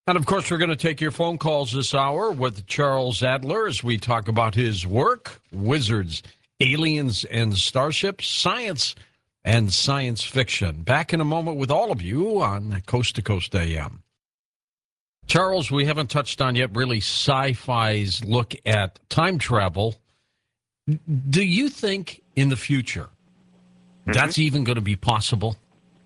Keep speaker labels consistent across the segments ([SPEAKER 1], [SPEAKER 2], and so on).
[SPEAKER 1] And of course, we're going to take your phone calls this hour with Charles Adler as we talk about his work, Wizards, Aliens, and Starships, Science and Science Fiction. Back in a moment with all of you on Coast to Coast AM. Charles, we haven't touched on yet really sci-fi's look at time travel. Do you think in the future that's even going to be possible?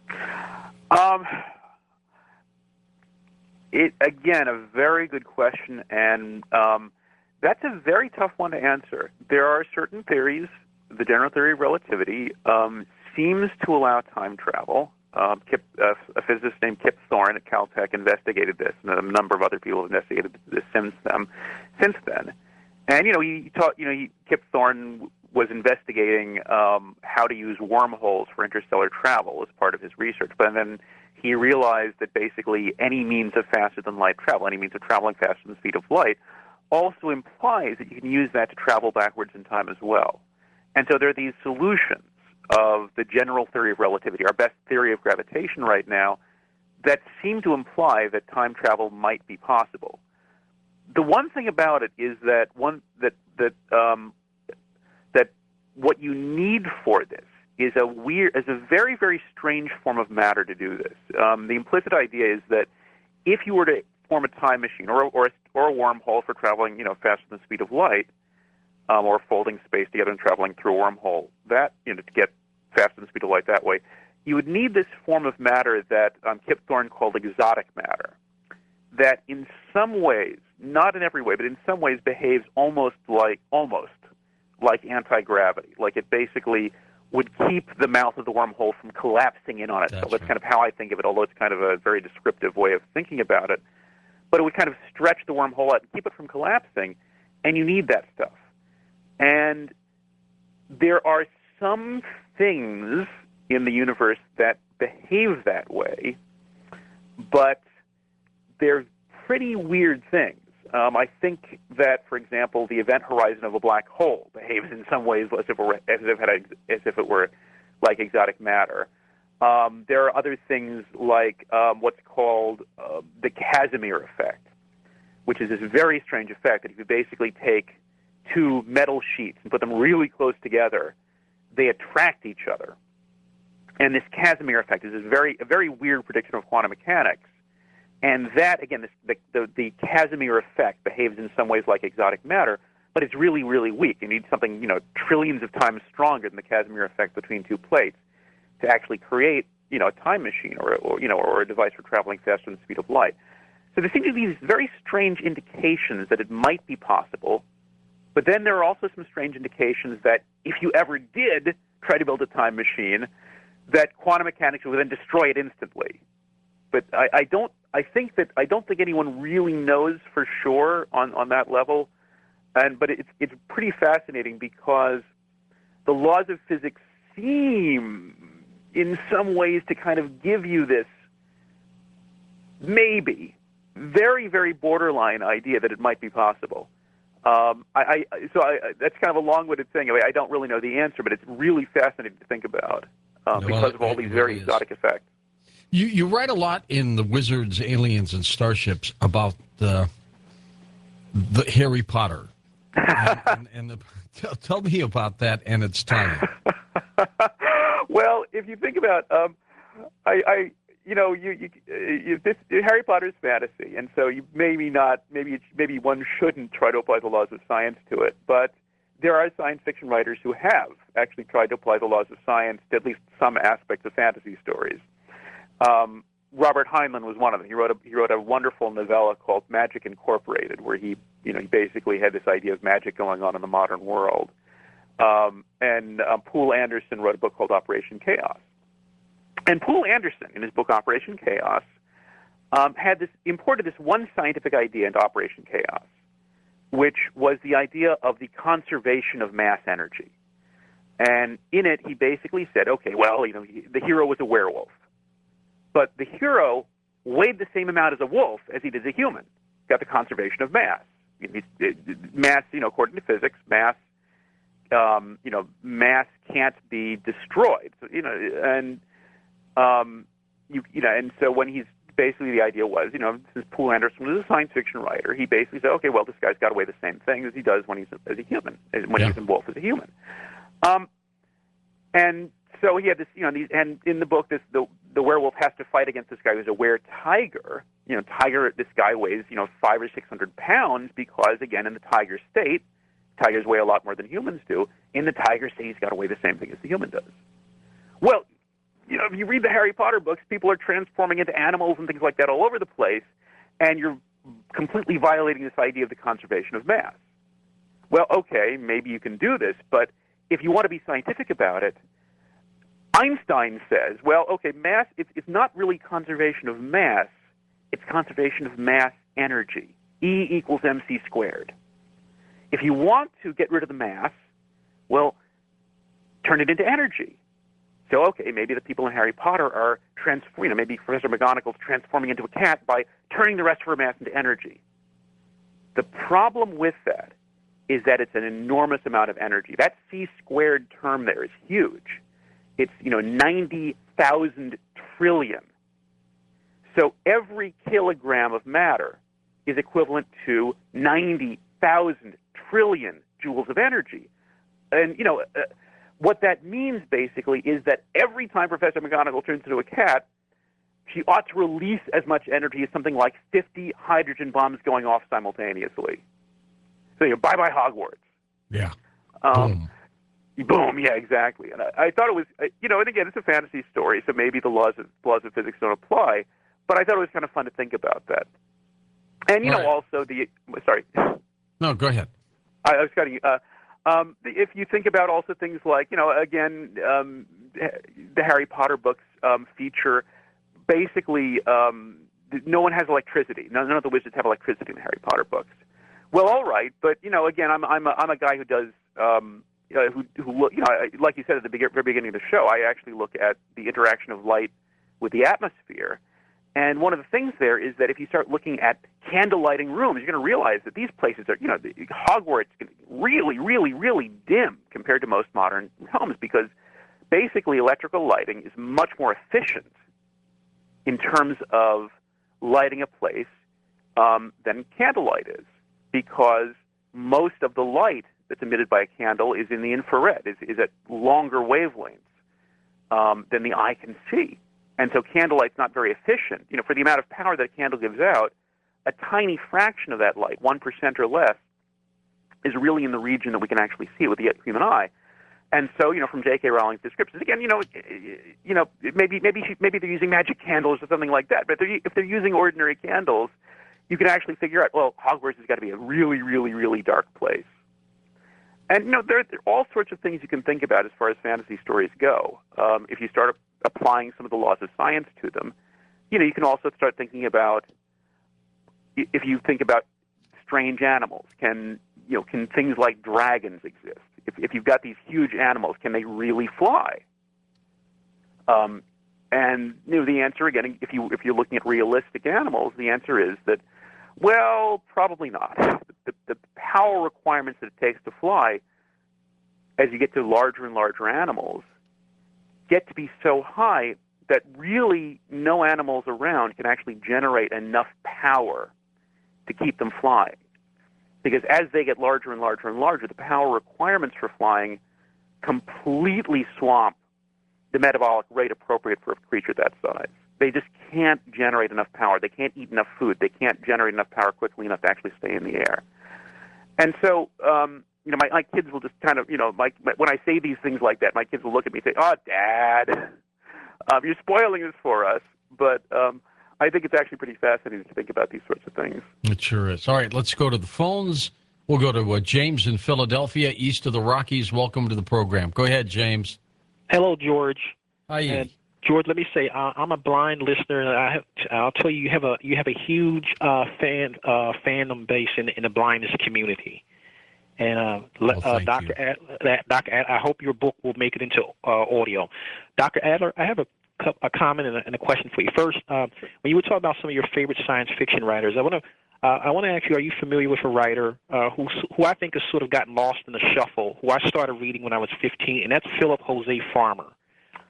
[SPEAKER 2] Again, a very good question, and that's a very tough one to answer. There are certain theories. The general theory of relativity seems to allow time travel. A physicist named Kip Thorne at Caltech investigated this, and a number of other people have investigated this since then. And Kip Thorne was investigating how to use wormholes for interstellar travel as part of his research, but then he realized that basically any means of faster-than-light travel, any means of traveling faster than the speed of light, also implies that you can use that to travel backwards in time as well. And so there are these solutions of the general theory of relativity, our best theory of gravitation right now, that seem to imply that time travel might be possible. The one thing about it is that that what you need for this is a very, very strange form of matter to do this. The implicit idea is that if you were to form a time machine or a wormhole for traveling, faster than the speed of light, or folding space together and traveling through a wormhole, to get faster than the speed of light that way, you would need this form of matter that Kip Thorne called exotic matter, that in some ways, not in every way, but in some ways behaves almost like anti-gravity. Like it basically would keep the mouth of the wormhole from collapsing in on itself. That's kind of how I think of it, although it's kind of a very descriptive way of thinking about it. But it would kind of stretch the wormhole out and keep it from collapsing, and you need that stuff. And there are some things in the universe that behave that way, but they're pretty weird things. I think that, for example, the event horizon of a black hole behaves in some ways as if it were like exotic matter. There are other things like what's called the Casimir effect, which is this very strange effect that if you basically take two metal sheets and put them really close together, they attract each other. And this Casimir effect is a very weird prediction of quantum mechanics. And that, again, the Casimir effect behaves in some ways like exotic matter, but it's really, really weak. You need something, trillions of times stronger than the Casimir effect between two plates to actually create, a time machine or a device for traveling faster than the speed of light. So there seem to be these very strange indications that it might be possible, but then there are also some strange indications that if you ever did try to build a time machine, that quantum mechanics would then destroy it instantly. But I don't think anyone really knows for sure on that level, but it's pretty fascinating because the laws of physics seem, in some ways, to kind of give you this maybe very, very borderline idea that it might be possible. That's kind of a long-winded thing. I don't really know the answer, but it's really fascinating to think about because of all these very exotic effects.
[SPEAKER 1] You write a lot in the Wizards, Aliens, and Starships about the Harry Potter. Tell me about that and its timing.
[SPEAKER 2] Well, if you think about, Harry Potter's fantasy, and so you maybe one shouldn't try to apply the laws of science to it, but there are science fiction writers who have actually tried to apply the laws of science to at least some aspects of fantasy stories. Robert Heinlein was one of them. He wrote a wonderful novella called Magic Incorporated, where he basically had this idea of magic going on in the modern world. And Poul Anderson wrote a book called Operation Chaos. And Poul Anderson, in his book Operation Chaos, imported this one scientific idea into Operation Chaos, which was the idea of the conservation of mass energy. And in it, he basically said, okay, well, the hero was a werewolf. But the hero weighed the same amount as a wolf as he did as a human. Got the conservation of mass. Mass, according to physics, mass can't be destroyed. And so when he's basically the idea was, since Poul Anderson was a science fiction writer, he basically said, okay, well, this guy's got away the same thing as he does when he's as a human, when he's in Wolf as a human. And so he had this, and in the book, the werewolf has to fight against this guy who's a were-tiger. Tiger, this guy weighs, 500 or 600 pounds because, again, in the tiger state, tigers weigh a lot more than humans do. In the tiger state, he's got to weigh the same thing as the human does. Well, if you read the Harry Potter books, people are transforming into animals and things like that all over the place, and you're completely violating this idea of the conservation of mass. Well, okay, maybe you can do this, but if you want to be scientific about it, Einstein says, well, okay, mass, it's not really conservation of mass, it's conservation of mass energy. E equals mc squared. If you want to get rid of the mass, well, turn it into energy. So, okay, maybe the people in Harry Potter are transforming, maybe Professor McGonagall's transforming into a cat by turning the rest of her mass into energy. The problem with that is that it's an enormous amount of energy. That c-squared term there is huge. It's, 90,000 trillion. So every kilogram of matter is equivalent to 90,000 trillion joules of energy. And, what that means, basically, is that every time Professor McGonagall turns into a cat, she ought to release as much energy as something like 50 hydrogen bombs going off simultaneously. So, bye-bye Hogwarts.
[SPEAKER 1] Yeah.
[SPEAKER 2] Boom. Boom, yeah, exactly. And I thought it was, and again, it's a fantasy story, so maybe the laws of physics don't apply, but I thought it was kind of fun to think about that. And, also sorry.
[SPEAKER 1] No, go ahead.
[SPEAKER 2] I was cutting you. If you think about also things like, again, the Harry Potter books feature basically no one has electricity. None of the wizards have electricity in the Harry Potter books. Well, all right, but again, I'm a guy who does who look, like you said at the very beginning of the show, I actually look at the interaction of light with the atmosphere. And one of the things there is that if you start looking at candle-lighting rooms, you're going to realize that these places are, Hogwarts is really, really, really dim compared to most modern homes because basically electrical lighting is much more efficient in terms of lighting a place than candlelight is because most of the light that's emitted by a candle is in the infrared, is at longer wavelengths than the eye can see. And so candlelight's not very efficient. For the amount of power that a candle gives out, a tiny fraction of that light, 1% or less, is really in the region that we can actually see it with the human eye. And so, from J.K. Rowling's descriptions, again, maybe they're using magic candles or something like that. But if they're using ordinary candles, you can actually figure out, well, Hogwarts has got to be a really, really, really dark place. And, there are all sorts of things you can think about as far as fantasy stories go. If you start applying some of the laws of science to them, you can also start thinking about, if you think about strange animals, can things like dragons exist? If you've got these huge animals, can they really fly? And the answer, again, if you're looking at realistic animals, the answer is that, well, probably not. The power requirements that it takes to fly, as you get to larger and larger animals, get to be so high that really no animals around can actually generate enough power to keep them flying. Because as they get larger and larger and larger, the power requirements for flying completely swamp the metabolic rate appropriate for a creature that size. They just can't generate enough power. They can't eat enough food. They can't generate enough power quickly enough to actually stay in the air. And so, my kids will just kind of, when I say these things like that, my kids will look at me and say, "Oh, Dad, you're spoiling this for us." But I think it's actually pretty fascinating to think about these sorts of things.
[SPEAKER 1] It sure is. All right, let's go to the phones. We'll go to James in Philadelphia, east of the Rockies. Welcome to the program. Go ahead, James.
[SPEAKER 3] Hello, George.
[SPEAKER 1] Hi.
[SPEAKER 3] And George, let me say I'm a blind listener, and I'll tell you, you have a huge fandom base in the blindness community. And Dr. Adler, I hope your book will make it into audio. Dr. Adler, I have a comment and a question for you. First, when you were talking about some of your favorite science fiction writers, I want to ask you: are you familiar with a writer who I think has sort of gotten lost in the shuffle? Who I started reading when I was 15, and that's Philip Jose Farmer.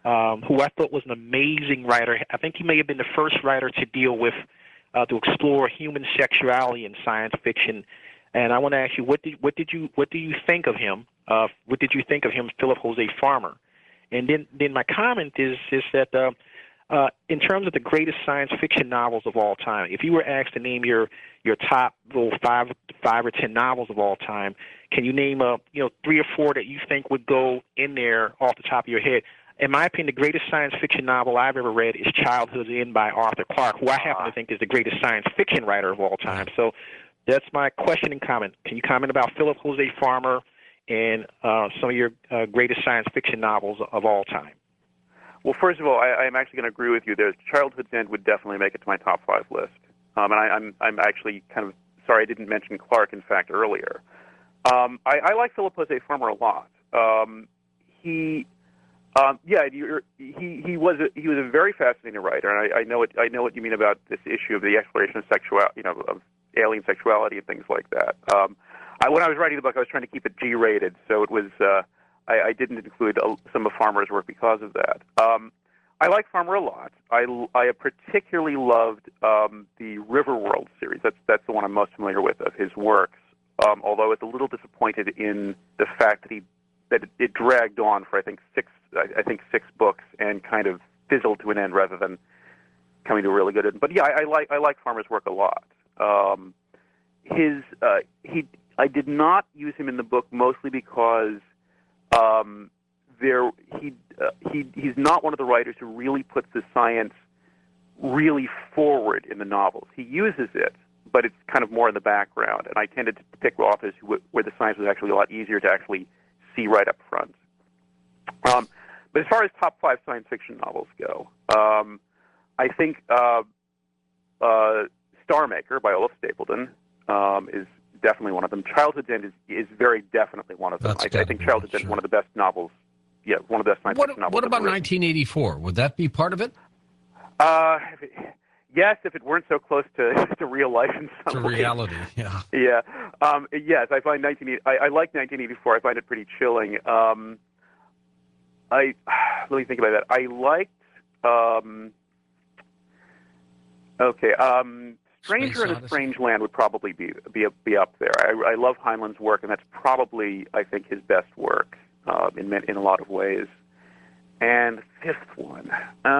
[SPEAKER 3] who I thought was an amazing writer. I think he may have been the first writer to deal with, to explore human sexuality in science fiction. And I want to ask you, what do you think of him? What did you think of him, Philip Jose Farmer? And then my comment is that in terms of the greatest science fiction novels of all time, if you were asked to name your top five or 10 novels of all time, can you name 3 or 4 that you think would go in there off the top of your head? In my opinion, the greatest science fiction novel I've ever read is Childhood's End by Arthur Clarke, who I happen to think is the greatest science fiction writer of all time. So that's my question and comment. Can you comment about Philip Jose Farmer and some of your greatest science fiction novels of all time?
[SPEAKER 2] Well, first of all, I'm actually going to agree with you. There's Childhood's End would definitely make it to my top 5 list. And I'm actually kind of sorry I didn't mention Clarke, in fact, earlier. I like Philip Jose Farmer a lot. He was a very fascinating writer, and I know what you mean about this issue of the exploration of sexuality, of alien sexuality and things like that. When I was writing the book, I was trying to keep it G-rated, so it was I didn't include some of Farmer's work because of that. I like Farmer a lot. I particularly loved the Riverworld series. That's the one I'm most familiar with of his works. Although I was a little disappointed in the fact that it dragged on for I think six books and kind of fizzled to an end rather than coming to a really good end. But yeah, I like Farmer's work a lot. I did not use him in the book mostly because he's not one of the writers who really puts the science really forward in the novels. He uses it, but it's kind of more in the background. And I tended to pick authors where the science was actually a lot easier to actually see right up front. But as far as top 5 science fiction novels go, I think Star Maker by Olaf Stapledon is definitely one of them. Childhood's End is very definitely one of them. I think Childhood's End is one of the best novels. Yeah, one of the best science fiction novels.
[SPEAKER 1] What about 1984? Would that be part of it?
[SPEAKER 2] Yes, if it weren't so close to real life in some
[SPEAKER 1] way. To reality, yeah.
[SPEAKER 2] Yeah. Yes, I find I like 1984. I find it pretty chilling. Let me think about that. I liked. Stranger in a Strange Land would probably be up there. I love Heinlein's work, and that's probably, I think, his best work in a lot of ways. And the fifth one.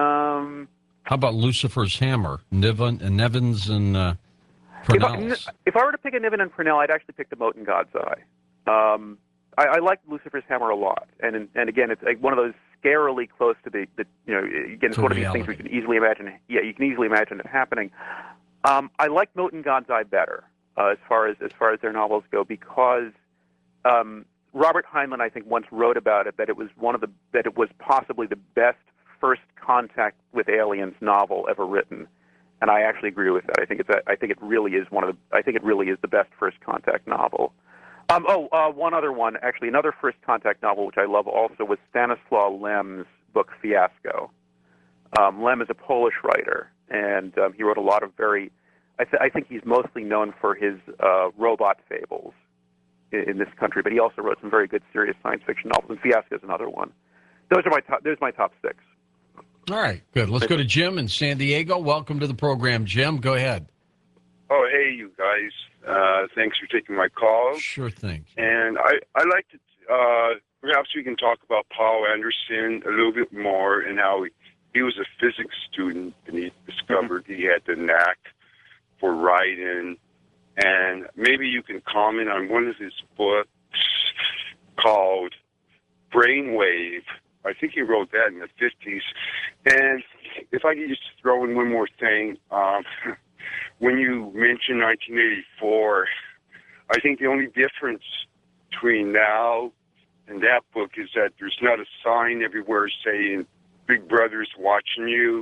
[SPEAKER 1] How about Lucifer's Hammer? Nevins and Purnell's.
[SPEAKER 2] If I were to pick a Niven and Purnell, I'd actually pick The Mote in God's Eye. I like Lucifer's Hammer a lot, and again, it's like one of those scarily close to the again, it's one of these things we can easily imagine. Yeah, you can easily imagine it happening. I like Mote in God's Eye better as far as their novels go because Robert Heinlein, I think, once wrote about it that it was possibly the best first contact with aliens novel ever written, and I actually agree with that. I think it really is the best first contact novel. One other one, actually, another first contact novel which I love also was Stanislaw Lem's book Fiasco. Lem is a Polish writer, and he wrote a lot of very. I think he's mostly known for his robot fables in this country, but he also wrote some very good serious science fiction novels, and Fiasco is another one. Those are my top. There's my top 6.
[SPEAKER 1] All right, good. Let's go to Jim in San Diego. Welcome to the program, Jim. Go ahead.
[SPEAKER 4] Oh, hey, you guys. Thanks for taking my call.
[SPEAKER 1] Sure thing.
[SPEAKER 4] And I'd like to, perhaps we can talk about Paul Anderson a little bit more and how he was a physics student and he discovered he had the knack for writing. And maybe you can comment on one of his books called Brainwave. I think he wrote that in the 50s. And if I could just throw in one more thing, when you mentioned 1984, I think the only difference between now and that book is that there's not a sign everywhere saying Big Brother's watching you.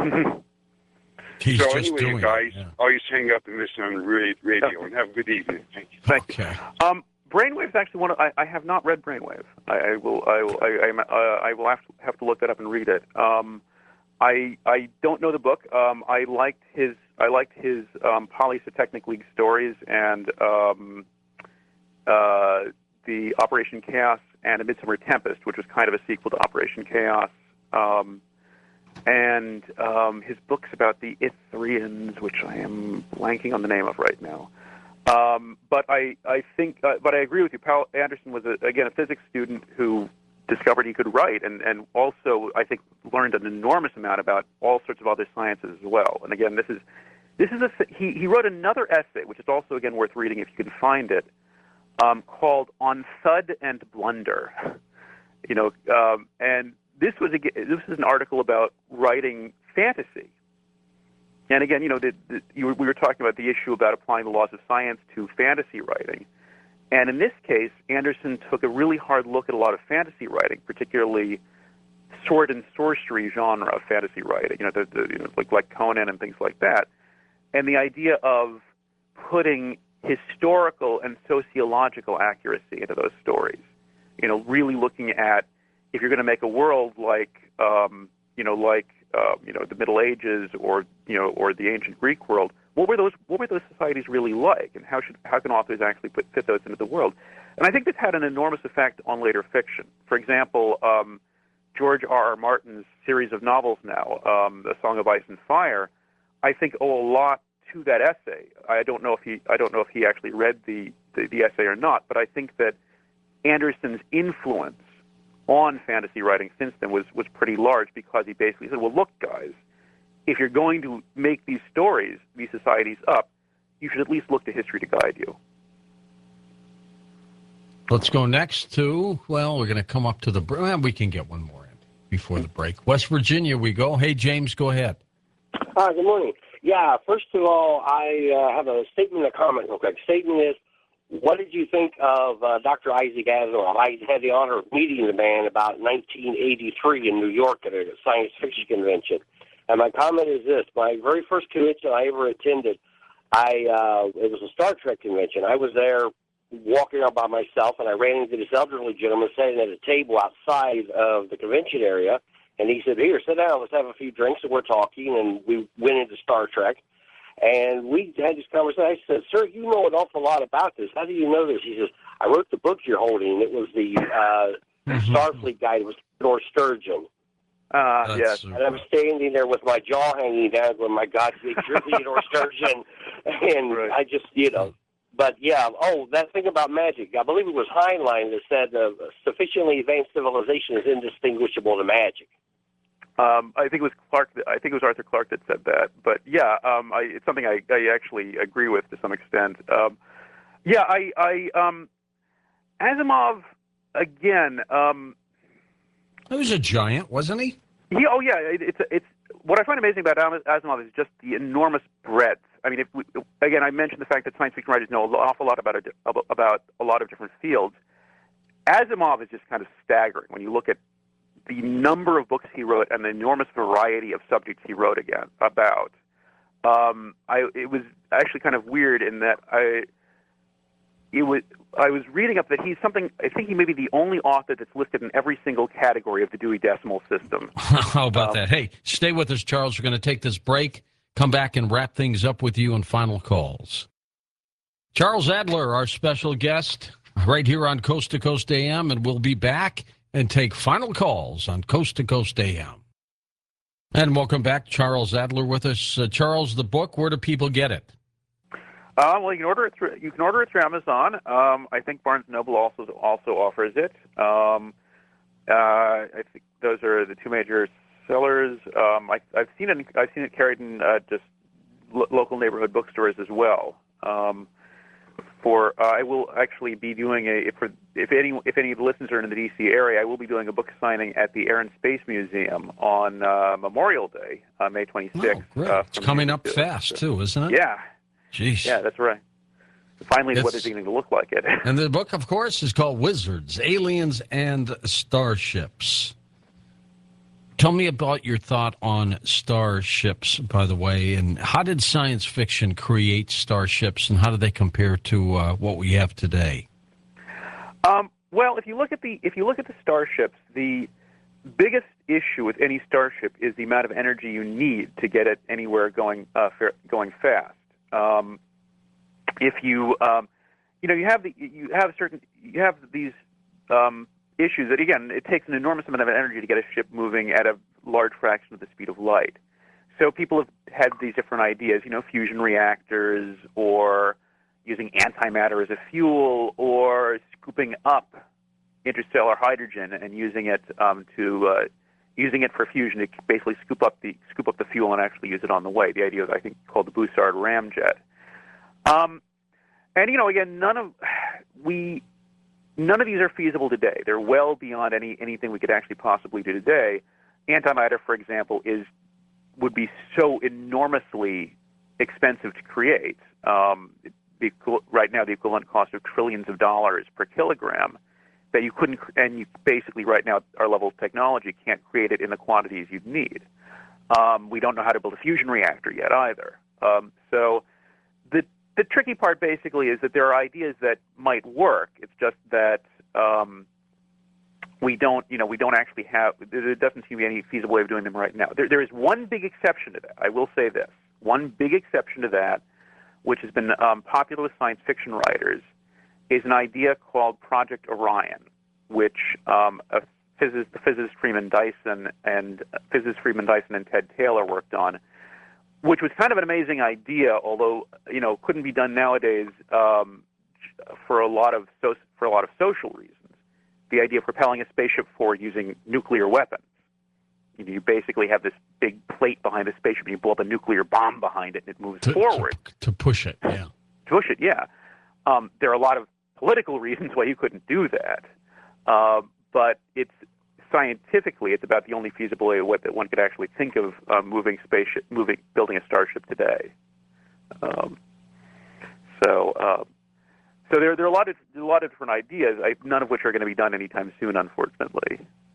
[SPEAKER 1] He's
[SPEAKER 4] so
[SPEAKER 1] just
[SPEAKER 4] anyway,
[SPEAKER 1] doing
[SPEAKER 4] you guys,
[SPEAKER 1] it,
[SPEAKER 4] I'll just hang up and listen on the radio and have a good evening. Thank you.
[SPEAKER 2] Thank you. Brainwave is actually one. I have not read Brainwave. I will have to look that up and read it. I don't know the book. I liked his Polytechnic League stories and the Operation Chaos and A Midsummer Tempest, which was kind of a sequel to Operation Chaos. and his books about the Ithrians, which I am blanking on the name of right now. But I think, but I agree with you. Powell Anderson was again a physics student who discovered he could write, and also I think learned an enormous amount about all sorts of other sciences as well. And again, he wrote another essay, which is also again worth reading if you can find it, called "On Thud and Blunder." And this was an article about writing fantasy. And again, we were talking about the issue about applying the laws of science to fantasy writing. And in this case, Anderson took a really hard look at a lot of fantasy writing, particularly sword and sorcery genre of fantasy writing, like Conan and things like that. And the idea of putting historical and sociological accuracy into those stories, really looking at if you're going to make a world like the Middle Ages or the ancient Greek world, what were those societies really like, and how can authors actually fit those into the world? And I think this had an enormous effect on later fiction. For example, George R.R. Martin's series of novels now, A Song of Ice and Fire, I think owe a lot to that essay. I don't know if he actually read the essay or not, but I think that Anderson's influence on fantasy writing since then was pretty large, because he basically said, well, look, guys, if you're going to make these stories, these societies up, you should at least look to history to guide you.
[SPEAKER 1] Let's go next to, we're going to come up to the break. Well, we can get one more in before the break. West Virginia we go. Hey, James, go ahead.
[SPEAKER 5] Hi, good morning. Yeah, first of all, I have a statement and a comment real quick. Statement is, what did you think of Dr. Isaac Asimov? I had the honor of meeting the man about 1983 in New York at a science fiction convention. And my comment is this: my very first convention I ever attended, it was a Star Trek convention. I was there walking out by myself, and I ran into this elderly gentleman sitting at a table outside of the convention area. And he said, "Here, sit down. Let's have a few drinks." And we're talking, and we went into Star Trek. And we had this conversation. I said, "Sir, you know an awful lot about this. How do you know this?" He says, "I wrote the book you're holding. It was the Starfleet guide. It was Theodore Sturgeon."
[SPEAKER 2] Yes.
[SPEAKER 5] And I'm standing there with my jaw hanging down going, "My God, you're Theodore Sturgeon." And right. I just, But, yeah, that thing about magic. I believe it was Heinlein that said sufficiently advanced civilization is indistinguishable to magic.
[SPEAKER 2] I think it was Clark. I think it was Arthur Clarke that said that. But yeah, it's something I actually agree with to some extent. Asimov again.
[SPEAKER 1] He was a giant, wasn't he?
[SPEAKER 2] It's what I find amazing about Asimov is just the enormous breadth. I mean, I mentioned the fact that science fiction writers know an awful lot about a lot of different fields. Asimov is just kind of staggering when you look at the number of books he wrote and the enormous variety of subjects he wrote about. It was actually kind of weird in that I was reading up that I think he may be the only author that's listed in every single category of the Dewey Decimal System.
[SPEAKER 1] How about that? Hey, stay with us, Charles. We're going to take this break, come back and wrap things up with you in final calls. Charles Adler, our special guest, right here on Coast to Coast AM, and we'll be back and take final calls on Coast to Coast AM. And welcome back, Charles Adler with us. Charles, the book, where do people get it?
[SPEAKER 2] Well, you can order it through Amazon. I think Barnes & Noble also offers it. I think those are the two major sellers. I've seen it carried in just local neighborhood bookstores as well. I will actually be doing if any of the listeners are in the D.C. area, I will be doing a book signing at the Air and Space Museum on Memorial Day, May 26th.
[SPEAKER 1] Oh, great. It's coming up fast, too, isn't it?
[SPEAKER 2] Yeah.
[SPEAKER 1] Jeez.
[SPEAKER 2] Yeah, that's right. Finally, what it's beginning to look like it.
[SPEAKER 1] And the book, of course, is called Wizards, Aliens, and Starships. Tell me about your thought on starships, by the way, and how did science fiction create starships, and how do they compare to what we have today?
[SPEAKER 2] Well, if you look at the starships, the biggest issue with any starship is the amount of energy you need to get it anywhere going fast. If you have these issues that, again, it takes an enormous amount of energy to get a ship moving at a large fraction of the speed of light. So people have had these different ideas, fusion reactors, or using antimatter as a fuel, or scooping up interstellar hydrogen and using it using it for fusion to basically scoop up the fuel and actually use it on the way. The idea is, I think, called the Bussard ramjet. And again, none of these are feasible today. They're well beyond anything we could actually possibly do today. Antimatter, for example, would be so enormously expensive to create. Right now, the equivalent cost of trillions of dollars per kilogram, that you couldn't, and you basically right now, our level of technology can't create it in the quantities you'd need. We don't know how to build a fusion reactor yet either. So the tricky part basically is that there are ideas that might work. It's just that we don't actually have. There doesn't seem to be any feasible way of doing them right now. There is one big exception to that. I will say this: one big exception to that, which has been popular with science fiction writers, is an idea called Project Orion, which the physicist Freeman Dyson and Ted Taylor worked on, which was kind of an amazing idea, although couldn't be done nowadays for a lot of social reasons. The idea of propelling a spaceship forward using nuclear weapons. You basically have this big plate behind the spaceship, and you blow up a nuclear bomb behind it, and it moves forward.
[SPEAKER 1] To push it, yeah.
[SPEAKER 2] To push it, yeah. There are a lot of political reasons why you couldn't do that, but scientifically, it's about the only feasible way that one could actually think of building a starship today. So there are a lot of different ideas, none of which are going to be done anytime soon, unfortunately.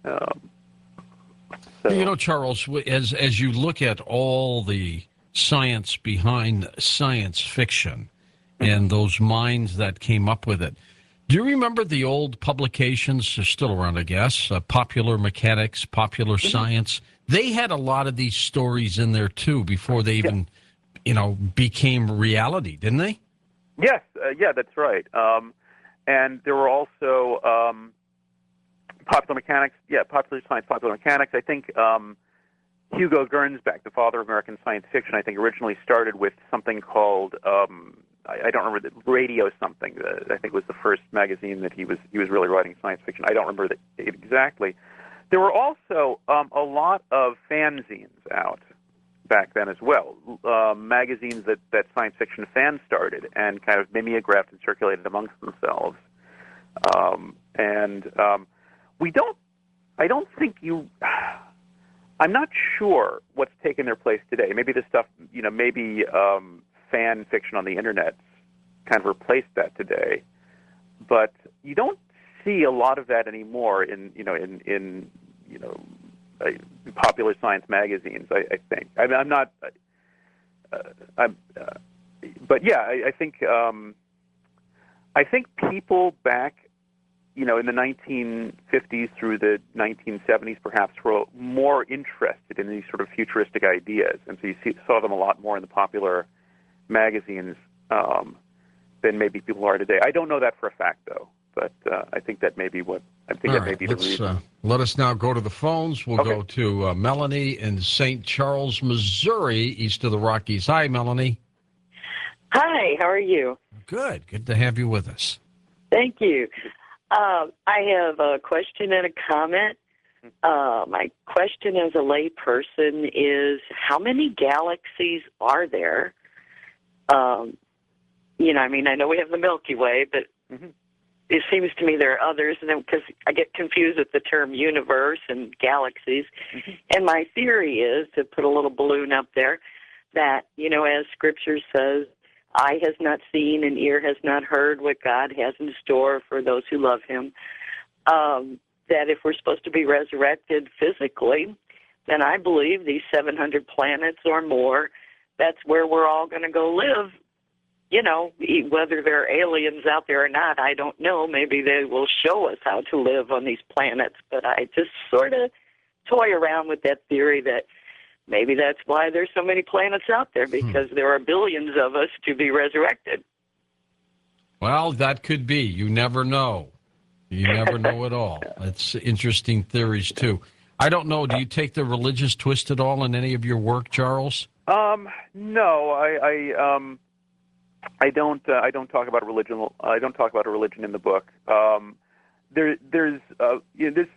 [SPEAKER 1] Charles, as you look at all the science behind science fiction and those minds that came up with it, do you remember the old publications? They're still around, I guess. Popular Mechanics, Popular Science. They had a lot of these stories in there too before they even, became reality, didn't they?
[SPEAKER 2] Yes, that's right. And there were also Popular Mechanics. Yeah, Popular Science, Popular Mechanics. I think Hugo Gernsback, the father of American science fiction, I think originally started with something called I don't remember, the Radio something. I think was the first magazine that he was really writing science fiction. I don't remember it exactly. There were also a lot of fanzines out back then as well, magazines that science fiction fans started and kind of mimeographed and circulated amongst themselves. I'm not sure what's taken their place today. Maybe the stuff, fan fiction on the internet kind of replaced that today. But you don't see a lot of that anymore in popular science magazines. I think. I'm not. But yeah, I think. I think people back, in the 1950s through the 1970s, perhaps, were more interested in these sort of futuristic ideas, and so you saw them a lot more in the popular magazines than maybe people are today. I don't know that for a fact, though, but I think that may be the reason.
[SPEAKER 1] Let us now go to the phones. We'll go to Melanie in St. Charles, Missouri, east of the Rockies. Hi, Melanie.
[SPEAKER 6] Hi, how are you?
[SPEAKER 1] Good. Good to have you with us.
[SPEAKER 6] Thank you. I have a question and a comment. My question as a lay person is, how many galaxies are there? I know we have the Milky Way, but it seems to me there are others, and because I get confused with the term universe and galaxies. And my theory is, to put a little balloon up there, that, as Scripture says, eye has not seen and ear has not heard what God has in store for those who love him, that if we're supposed to be resurrected physically, then I believe these 700 planets or more, that's where we're all going to go live. Whether there are aliens out there or not, I don't know. Maybe they will show us how to live on these planets, but I just sort of toy around with that theory that maybe that's why there's so many planets out there, because there are billions of us to be resurrected.
[SPEAKER 1] Well, that could be. You never know. You never know at all. It's interesting theories, too. I don't know. Do you take the religious twist at all in any of your work, Charles?
[SPEAKER 2] No, I don't talk about religion. I don't talk about a religion in the book. There's this.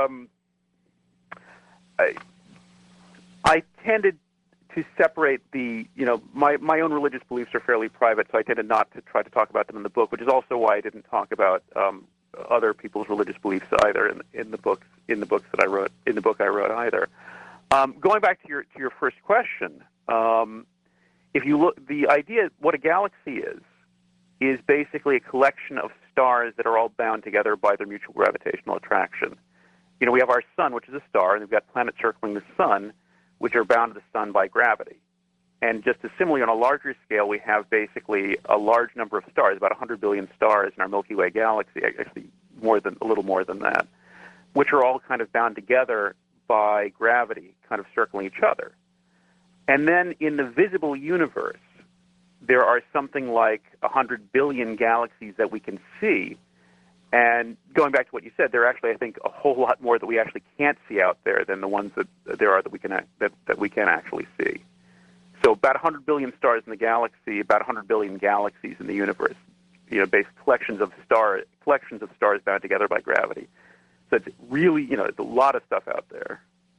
[SPEAKER 2] I tended to separate my own religious beliefs are fairly private, so I tended not to try to talk about them in the book, which is also why I didn't talk about other people's religious beliefs either in the book I wrote either. Going back to your first question, if you look, the idea what a galaxy is basically a collection of stars that are all bound together by their mutual gravitational attraction. We have our sun, which is a star, and we've got planets circling the sun, which are bound to the sun by gravity. And just as similarly, on a larger scale, we have basically a large number of stars, about 100 billion stars in our Milky Way galaxy, actually a little more than that, which are all kind of bound together by gravity, kind of circling each other. And then in the visible universe, there are something like 100 billion galaxies that we can see. And going back to what you said, there are actually, I think, a whole lot more that we actually can't see out there than the ones that there are that we can actually see. So about 100 billion stars in the galaxy, about 100 billion galaxies in the universe. Based collections of stars bound together by gravity. So it's really, it's a lot of stuff out there.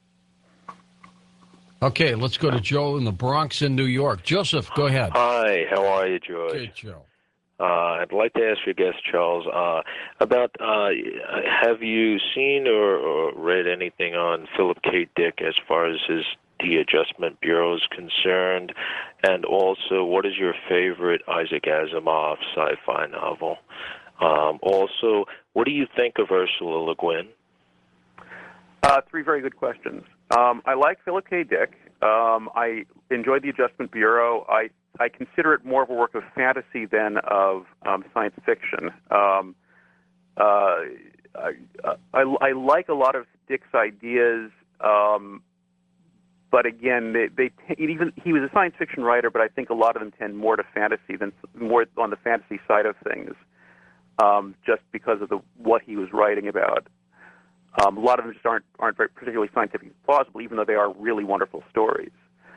[SPEAKER 1] Okay, let's go to Joe in the Bronx in New York. Joseph, go ahead.
[SPEAKER 7] Hi, how are you, George?
[SPEAKER 1] Good, Joe.
[SPEAKER 7] I'd like to ask your guest, Charles, about have you seen or read anything on Philip K. Dick as far as his The Adjustment Bureau is concerned? And also, what is your favorite Isaac Asimov sci-fi novel? Also, what do you think of Ursula Le Guin?
[SPEAKER 2] Three very good questions. I like Philip K. Dick. I enjoy The Adjustment Bureau. I consider it more of a work of fantasy than of science fiction. I like a lot of Dick's ideas, but again, he was a science fiction writer, but I think a lot of them tend more to fantasy than more on the fantasy side of things, just because of what he was writing about. A lot of them just aren't very particularly scientifically plausible, even though they are really wonderful stories.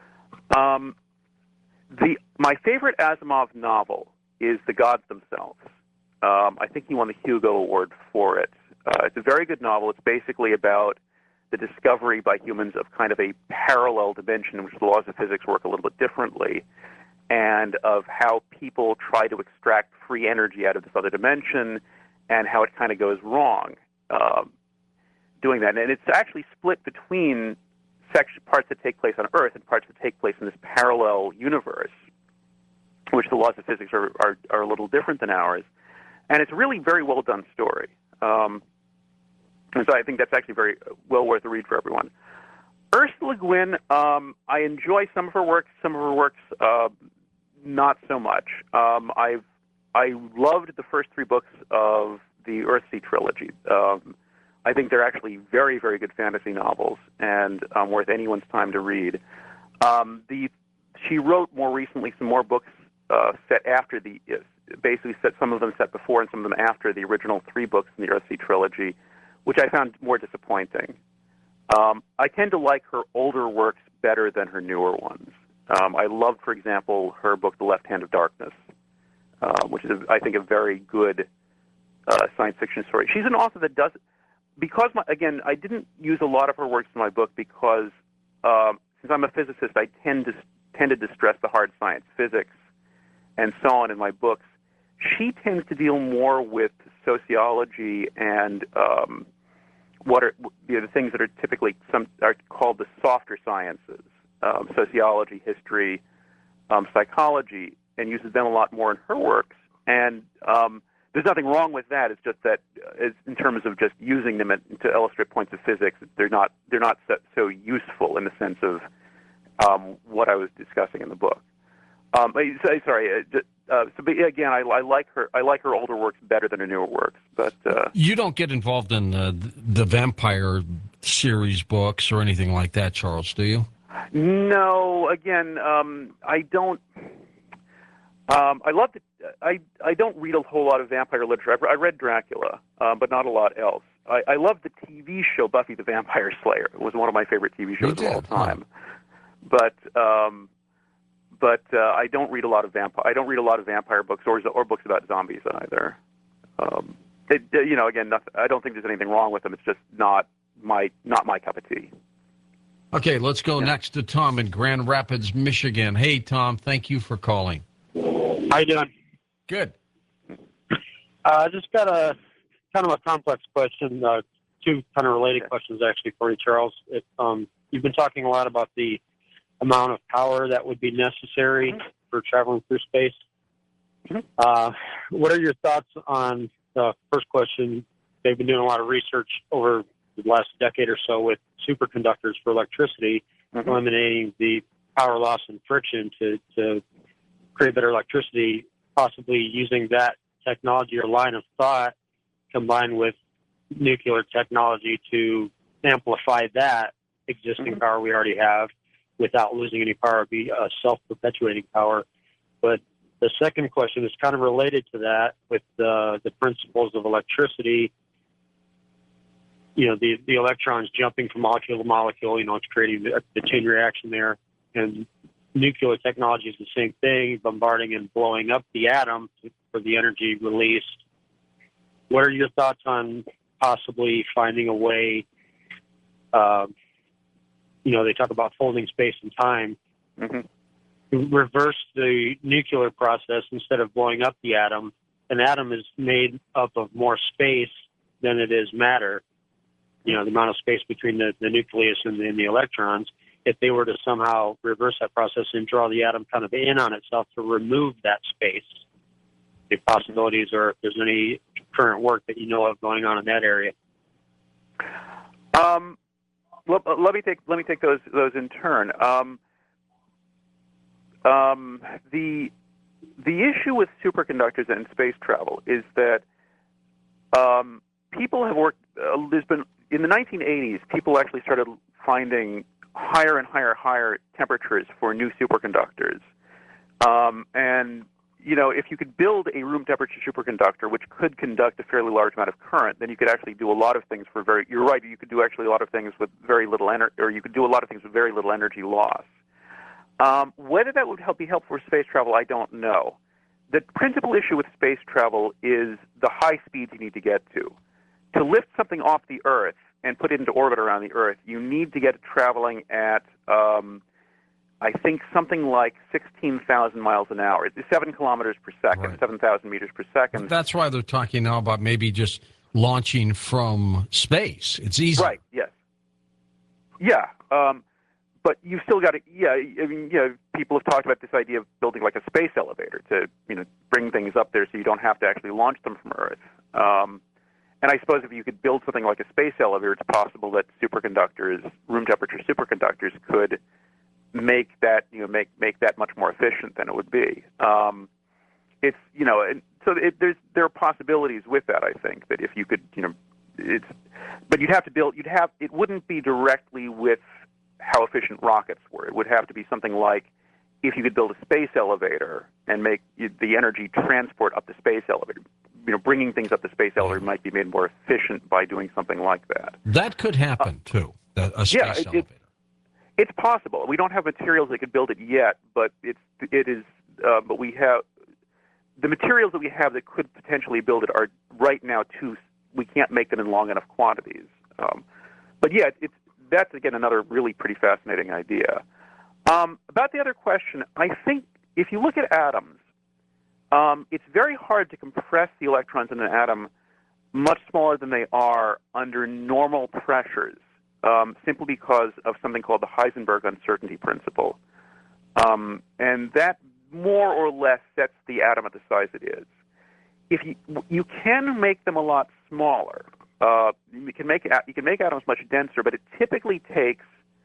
[SPEAKER 2] My favorite Asimov novel is The Gods Themselves. I think he won the Hugo Award for it. It's a very good novel. It's basically about the discovery by humans of kind of a parallel dimension in which the laws of physics work a little bit differently, and of how people try to extract free energy out of this other dimension, and how it kind of goes wrong doing that. And it's actually split between parts that take place on Earth and parts that take place in this parallel universe, which the laws of physics are a little different than ours. And it's really very well done story. And so I think that's actually very well worth a read for everyone. Ursula Le Guin, I enjoy some of her works, not so much. I loved the first three books of the Earthsea trilogy. I think they're actually very, very good fantasy novels and worth anyone's time to read. She wrote more recently some more books set after some of them set before and some of them after the original three books in the Earthsea trilogy, which I found more disappointing. I tend to like her older works better than her newer ones. I loved, for example, her book, The Left Hand of Darkness, which is, I think, a very good science fiction story. She's an author that does... Because, again, I didn't use a lot of her works in my book because, since I'm a physicist, I tended to stress the hard science, physics, and so on in my books. She tends to deal more with sociology and what are the things that are typically are called the softer sciences, sociology, history, psychology, and uses them a lot more in her works. And there's nothing wrong with that. It's just that, in terms of just using them to illustrate points of physics, they're not so useful in the sense of what I was discussing in the book. But again, I like her older works better than her newer works. But
[SPEAKER 1] you don't get involved in the vampire series books or anything like that, Charles, do you?
[SPEAKER 2] No. Again, I don't. I love the. I don't read a whole lot of vampire literature. I read Dracula, but not a lot else. I love the TV show Buffy the Vampire Slayer. It was one of my favorite TV shows of all time. But I don't read a lot of vampire books or books about zombies either. Again, I don't think there's anything wrong with them. It's just not my cup of tea.
[SPEAKER 1] Okay, let's go next to Tom in Grand Rapids, Michigan. Hey, Tom, thank you for calling.
[SPEAKER 8] How you doing?
[SPEAKER 1] Good.
[SPEAKER 8] I just got a kind of a complex question, two kind of related questions actually for you, Charles. You've been talking a lot about the amount of power that would be necessary for traveling through space. What are your thoughts on the first question? They've been doing a lot of research over the last decade or so with superconductors for electricity, eliminating the power loss and friction to create better electricity, possibly using that technology or line of thought combined with nuclear technology to amplify that existing power we already have without losing any power, be a self-perpetuating power. But the second question is kind of related to that with the principles of electricity. The electrons jumping from molecule to molecule, it's creating the chain reaction there. And nuclear technology is the same thing, bombarding and blowing up the atom for the energy released. What are your thoughts on possibly finding a way, they talk about folding space and time, to reverse the nuclear process instead of blowing up the atom? An atom is made up of more space than it is matter, the amount of space between the nucleus and the electrons. If they were to somehow reverse that process and draw the atom kind of in on itself to remove that space, the possibilities, or if there's any current work that you know of going on in that area.
[SPEAKER 2] Let me take those in turn. The issue with superconductors and space travel is that people have worked. There's been in the 1980s, people actually started finding higher and higher temperatures for new superconductors. And, if you could build a room temperature superconductor which could conduct a fairly large amount of current, then you could actually do a lot of things you're right, you could do actually a lot of things with very little energy, or you could do a lot of things with very little energy loss. Whether that would be helpful for space travel, I don't know. The principal issue with space travel is the high speeds you need to get to. To lift something off the Earth and put it into orbit around the Earth, you need to get it traveling at, I think, something like 16,000 miles an hour. It's 7 kilometers per second, right. 7,000 meters per second.
[SPEAKER 1] That's why they're talking now about maybe just launching from space. It's easy.
[SPEAKER 2] Right, yes. Yeah, but you've still got to, people have talked about this idea of building like a space elevator to, bring things up there so you don't have to actually launch them from Earth. And I suppose if you could build something like a space elevator, it's possible that superconductors, room temperature superconductors, could make that make that much more efficient than it would be. There are possibilities with that. I think that if you could, but you'd have to it wouldn't be directly with how efficient rockets were. It would have to be something like if you could build a space elevator and make the energy transport up the space elevator. Bringing things up the space elevator might be made more efficient by doing something like that.
[SPEAKER 1] That could happen too. A space elevator.
[SPEAKER 2] It's possible. We don't have materials that could build it yet, but it is. But we have the materials that we have that could potentially build it are right now we can't make them in long enough quantities. But yeah, that's again another really pretty fascinating idea. About the other question, I think if you look at atoms, it's very hard to compress the electrons in an atom much smaller than they are under normal pressures, simply because of something called the Heisenberg uncertainty principle. And that more or less sets the atom at the size it is. If you can make them a lot smaller, you can make atoms much denser, but it typically takes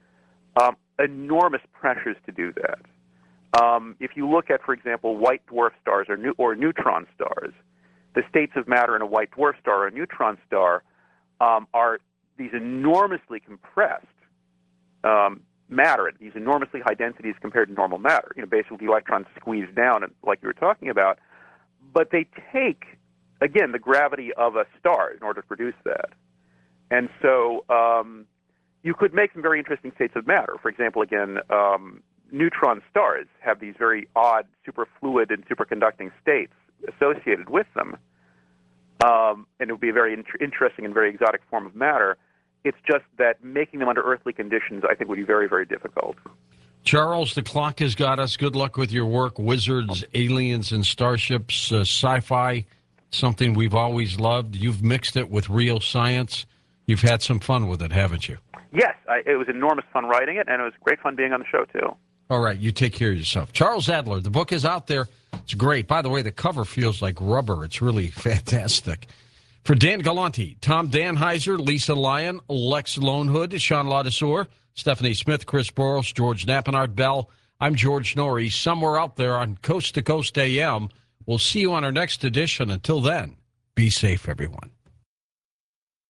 [SPEAKER 2] enormous pressures to do that. If you look at, for example, white dwarf stars or neutron stars, the states of matter in a white dwarf star or a neutron star are these enormously compressed matter at these enormously high densities compared to normal matter. Basically the electrons squeeze down, like you were talking about. But they take, again, the gravity of a star in order to produce that. And so you could make some very interesting states of matter. For example, again, neutron stars have these very odd superfluid and superconducting states associated with them. And it would be a very interesting and very exotic form of matter. It's just that making them under earthly conditions, I think, would be very, very difficult.
[SPEAKER 1] Charles, the clock has got us. Good luck with your work. Wizards, aliens, and starships, sci-fi, something we've always loved. You've mixed it with real science. You've had some fun with it, haven't you?
[SPEAKER 2] Yes, it was enormous fun writing it, and it was great fun being on the show, too.
[SPEAKER 1] All right, you take care of yourself. Charles Adler, the book is out there. It's great. By the way, the cover feels like rubber. It's really fantastic. For Dan Galante, Tom Danheiser, Lisa Lyon, Lex Lonehood, Sean Ladesseur, Stephanie Smith, Chris Boros, George Nappenard Bell, I'm George Norrie, somewhere out there on Coast to Coast AM. We'll see you on our next edition. Until then, be safe, everyone.